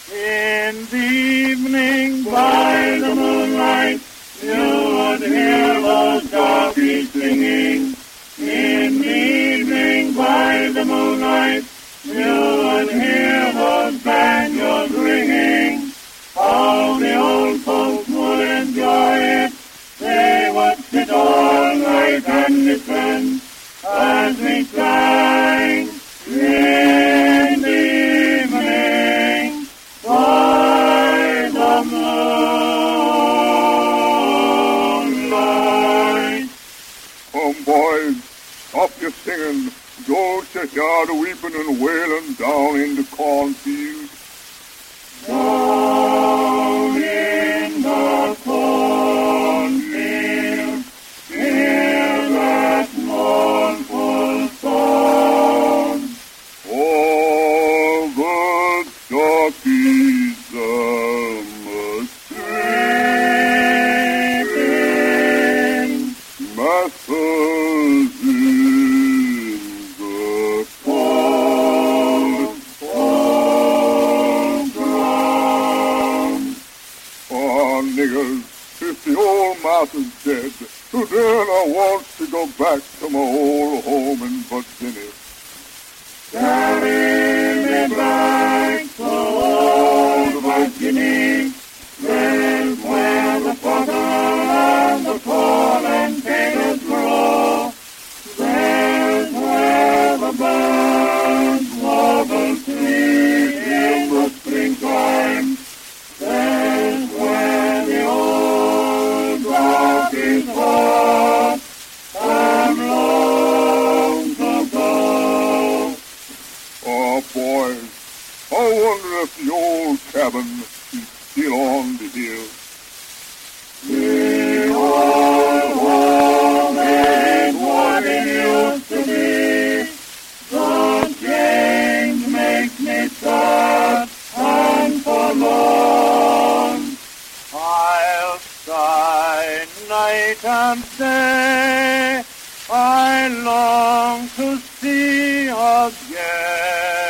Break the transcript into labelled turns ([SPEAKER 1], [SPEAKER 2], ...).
[SPEAKER 1] In the evening by the moonlight, you would hear those darkies singing. In the evening by the moonlight, you would hear those banjos ringing. How the old folks would enjoy it. They would sit all night and listen as we sang in the evening by the moonlight.
[SPEAKER 2] Come, boys, stop your singing. Don't you hear the weeping and wailing down in the cornfield?
[SPEAKER 1] Down in the cornfield, hear that mournful song.
[SPEAKER 2] All the darkies must sing. Masters in the cold ground. Oh, niggers, if the old master's dead, then I want to go back to my old home in Virginia.
[SPEAKER 1] Carry me back to old Virginia, there's where the butter and the corn and potatoes grow. There's where the birds warble sweet in the springtime. There's where the old darkies walk. I'm long to go.
[SPEAKER 2] Oh, boys, I wonder if the old cabin is still on the hill.
[SPEAKER 1] The old home ain't what it used to be. The change makes me sad and forlorn. I'll sigh night and day. I long to see again